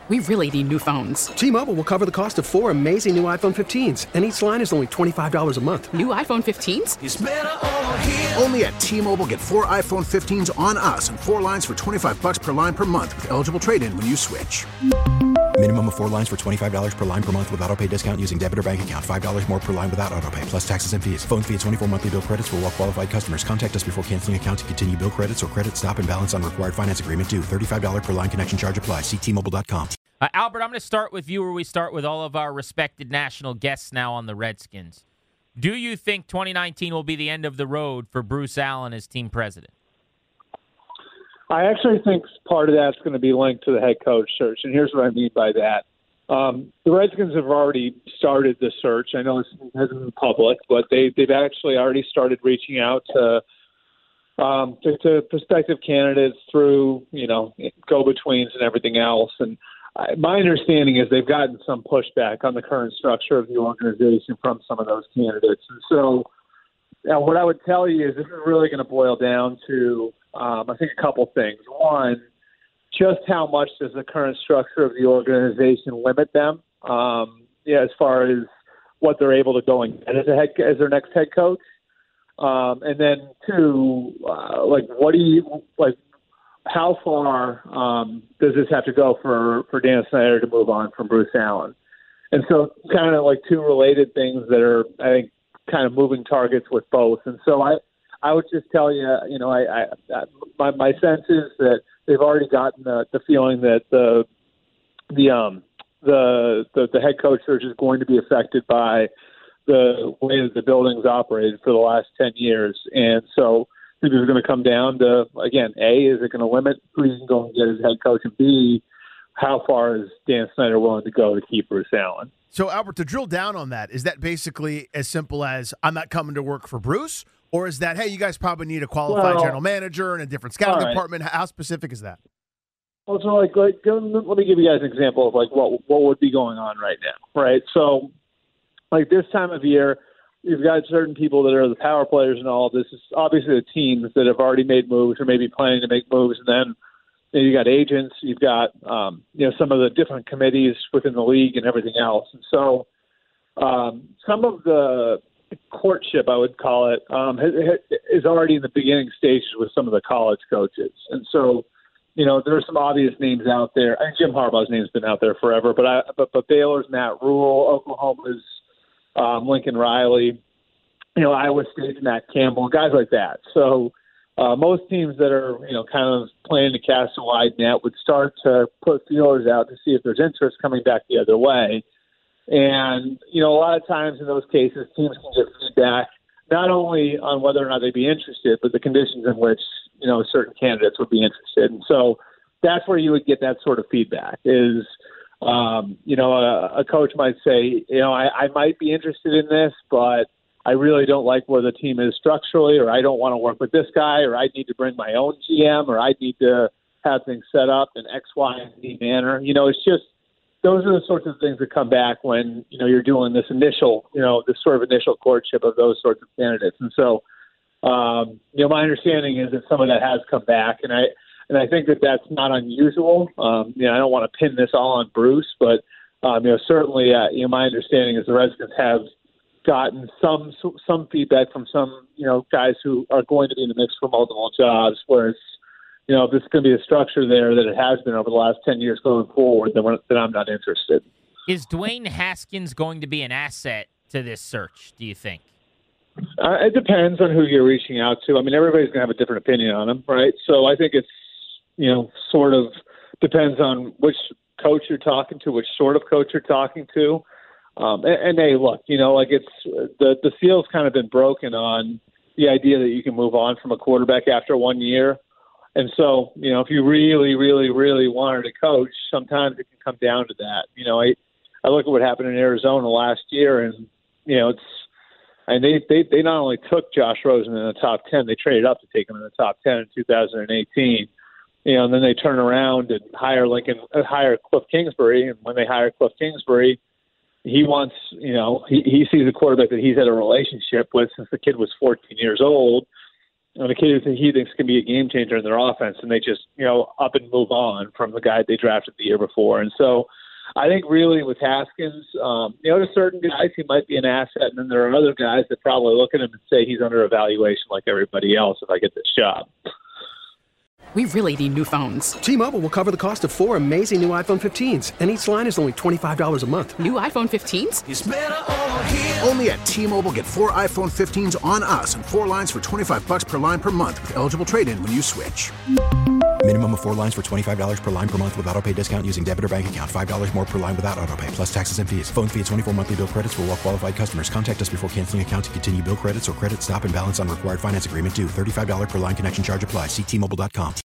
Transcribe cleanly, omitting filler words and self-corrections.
We really need new phones. T-Mobile will cover the cost of 4 amazing new iPhone 15s, and each line is only $25 a month. New iPhone 15s? It's better over here. Only at T-Mobile, get 4 iPhone 15s on us and 4 lines for $25 per line per month with eligible trade-in when you switch. Minimum of 4 lines for $25 per line per month with autopay discount using debit or bank account. $5 more per line without autopay, plus taxes and fees. Phone fee at 24 monthly bill credits for well-qualified customers. Contact us before canceling account to continue bill credits or credit stop and balance on required finance agreement due. $35 per line connection charge applies. See T-Mobile.com. Albert, I'm going to start with you where we start with all of our respected national guests now on the Redskins. Do you think 2019 will be the end of the road for Bruce Allen as team president? I actually think part of that's going to be linked to the head coach search, and here's what I mean by that. The Redskins have already started the search. I know it hasn't been public, but they've actually already started reaching out to prospective candidates through, go-betweens and everything else. And my understanding is they've gotten some pushback on the current structure of the organization from some of those candidates. And so what I would tell you is this is really going to boil down to, I think, a couple things. One, just how much does the current structure of the organization limit them as far as what they're able to go and get as their next head coach? And then two, how far does this have to go for Dan Snyder to move on from Bruce Allen? And so kind of like two related things that are, I think, kind of moving targets with both. And so I would just tell you, my sense is that they've already gotten the feeling that the head coach search is going to be affected by the way that the building's operated for the last 10 years. And so I think it's going to come down to, again, A, is it going to limit who you can go and get as head coach, and B, how far is Dan Snyder willing to go to keep Bruce Allen? So, Albert, to drill down on that, is that basically as simple as I'm not coming to work for Bruce? Or is that, hey, you guys probably need a qualified general manager and a different scouting department? How specific is that? Well, so let me give you guys an example of what would be going on right now, right? So, this time of year, you've got certain people that are the power players and all. This is obviously the teams that have already made moves or maybe planning to make moves, and then you got agents, you've got some of the different committees within the league and everything else. And so some of the courtship, I would call it, is already in the beginning stages with some of the college coaches. And so, there are some obvious names out there. I think Jim Harbaugh's name's been out there forever, but Baylor's Matt Rule, Oklahoma's Lincoln Riley, Iowa State's Matt Campbell, guys like that. So most teams that are, kind of planning to cast a wide net would start to put feelers out to see if there's interest coming back the other way. And, a lot of times in those cases, teams can get feedback not only on whether or not they'd be interested, but the conditions in which, certain candidates would be interested. And so that's where you would get that sort of feedback is, a coach might say, I might be interested in this, but I really don't like where the team is structurally, or I don't want to work with this guy, or I need to bring my own GM, or I need to have things set up in X, Y, and Z manner. It's just, those are the sorts of things that come back when, you're doing this initial, this sort of initial courtship of those sorts of candidates. And so, my understanding is that some of that has come back, and I think that that's not unusual. I don't want to pin this all on Bruce, but, certainly, my understanding is the Redskins have gotten some feedback from some, guys who are going to be in the mix for multiple jobs, whereas, if this is going to be a structure there that it has been over the last 10 years going forward, then I'm not interested. Is Dwayne Haskins going to be an asset to this search, do you think? It depends on who you're reaching out to. I mean, everybody's going to have a different opinion on him, right? So I think it's, sort of depends on which coach you're talking to, which sort of coach you're talking to. And hey, look, it's the seal's kind of been broken on the idea that you can move on from a quarterback after 1 year. And so, if you really, really, really wanted to coach, sometimes it can come down to that. I look at what happened in Arizona last year, and they not only took Josh Rosen in the top 10, they traded up to take him in the top 10 in 2018. And then they turn around and hire Cliff Kingsbury, and when they hire Cliff Kingsbury, he wants, he sees a quarterback that he's had a relationship with since the kid was 14 years old. and a kid who he thinks can be a game changer in their offense, and they just, up and move on from the guy they drafted the year before. And so I think really with Haskins, there's certain guys he might be an asset, and then there are other guys that probably look at him and say he's under evaluation like everybody else if I get this job. We really need new phones. T-Mobile will cover the cost of 4 amazing new iPhone 15s, and each line is only $25 a month. New iPhone 15s? It's better over here. Only at T-Mobile, get 4 iPhone 15s on us and 4 lines for $25 per line per month with eligible trade-in when you switch. Minimum of 4 lines for $25 per line per month with autopay discount using debit or bank account. $5 more per line without autopay, plus taxes and fees. Phone fee at 24 monthly bill credits for well-qualified customers. Contact us before canceling account to continue bill credits or credit stop and balance on required finance agreement due. $35 per line connection charge applies. See T-Mobile.com.